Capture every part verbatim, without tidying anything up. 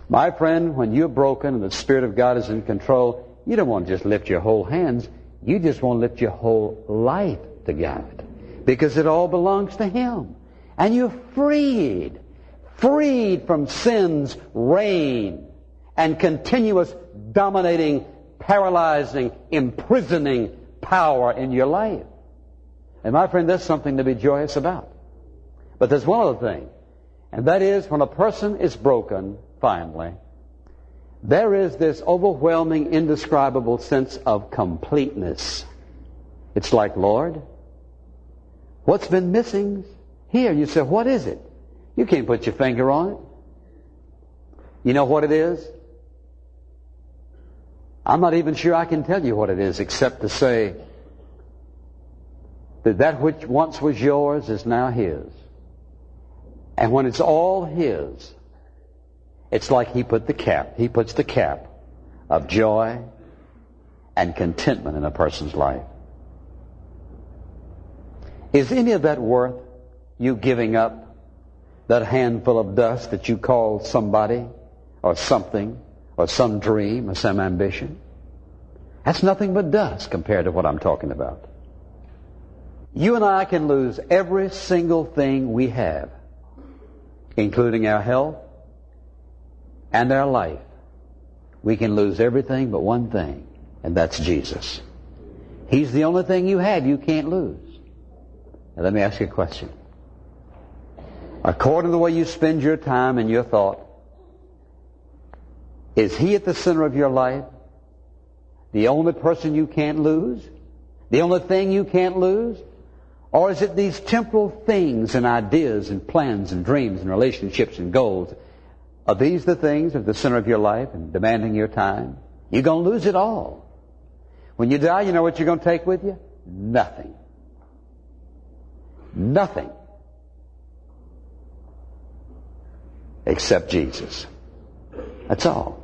My friend, when you're broken and the Spirit of God is in control, you don't want to just lift your whole hands. You just want to lift your whole life to God, because it all belongs to Him. And you're freed, freed from sin's reign and continuous dominating, paralyzing, imprisoning power in your life. And my friend, that's something to be joyous about. But there's one other thing, and that is when a person is broken, finally, there is this overwhelming, indescribable sense of completeness. It's like, Lord, what's been missing here? You say, what is it? You can't put your finger on it. You know what it is? I'm not even sure I can tell you what it is, except to say that that which once was yours is now His. And when it's all His, it's like He put the cap, He puts the cap of joy and contentment in a person's life. Is any of that worth you giving up that handful of dust that you call somebody or something or some dream or some ambition? That's nothing but dust compared to what I'm talking about. You and I can lose every single thing we have, including our health and our life. We can lose everything but one thing, and that's Jesus. He's the only thing you have you can't lose. Now let me ask you a question. According to the way you spend your time and your thought, is He at the center of your life? The only person you can't lose? The only thing you can't lose? Or is it these temporal things and ideas and plans and dreams and relationships and goals? Are these the things at the center of your life and demanding your time? You're going to lose it all. When you die, you know what you're going to take with you? Nothing. Nothing. Except Jesus. That's all.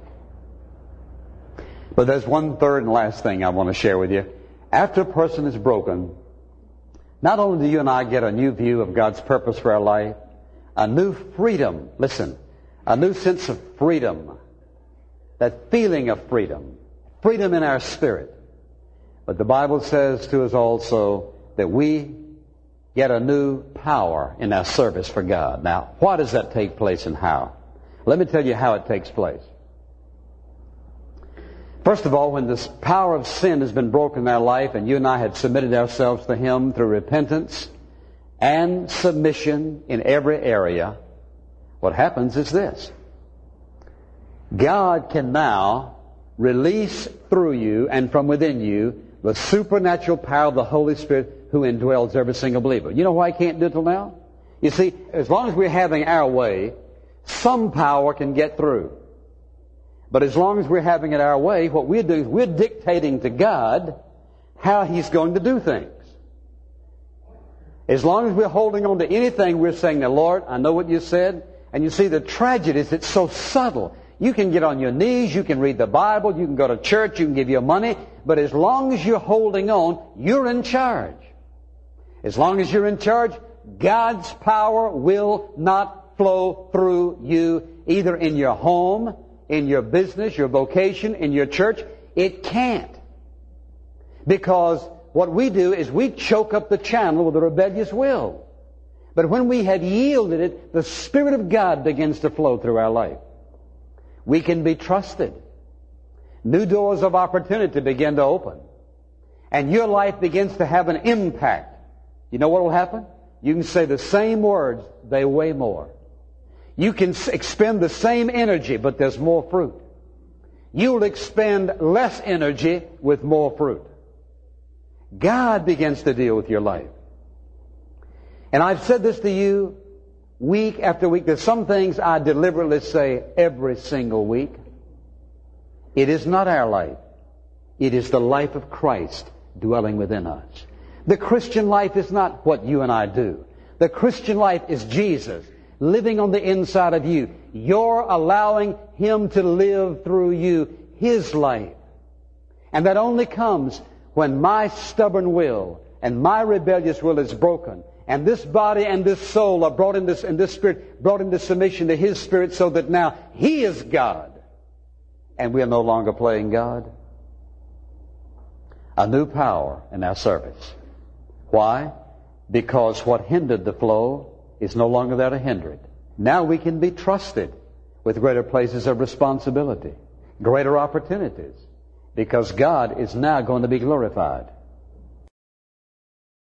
But there's one third and last thing I want to share with you. After a person is broken, not only do you and I get a new view of God's purpose for our life, a new freedom, listen, a new sense of freedom, that feeling of freedom, freedom in our spirit. But the Bible says to us also that we get a new power in our service for God. Now, why does that take place and how? Let me tell you how it takes place. First of all, when this power of sin has been broken in our life and you and I had submitted ourselves to Him through repentance and submission in every area, what happens is this. God can now release through you and from within you the supernatural power of the Holy Spirit who indwells every single believer. You know why He can't do it till now? You see, as long as we're having our way, some power can get through. But as long as we're having it our way, what we're doing is we're dictating to God how He's going to do things. As long as we're holding on to anything, we're saying, now, Lord, I know what you said. And you see, the tragedy is it's so subtle. You can get on your knees, you can read the Bible, you can go to church, you can give your money, but as long as you're holding on, you're in charge. As long as you're in charge, God's power will not flow through you, either in your home, in your business, your vocation, in your church. It can't. Because what we do is we choke up the channel with a rebellious will. But when we have yielded it, the Spirit of God begins to flow through our life. We can be trusted. New doors of opportunity begin to open. And your life begins to have an impact. You know what will happen? You can say the same words, they weigh more. You can expend the same energy, but there's more fruit. You'll expend less energy with more fruit. God begins to deal with your life. And I've said this to you week after week. There's some things I deliberately say every single week. It is not our life. It is the life of Christ dwelling within us. The Christian life is not what you and I do. The Christian life is Jesus living on the inside of you. You're allowing Him to live through you His life. And that only comes when my stubborn will and my rebellious will is broken And this body and this soul are brought in this, and this spirit brought into submission to His Spirit, so that now He is God. And we are no longer playing God. A new power in our service. Why? Because what hindered the flow is no longer there to hinder it. Now we can be trusted with greater places of responsibility, greater opportunities, because God is now going to be glorified.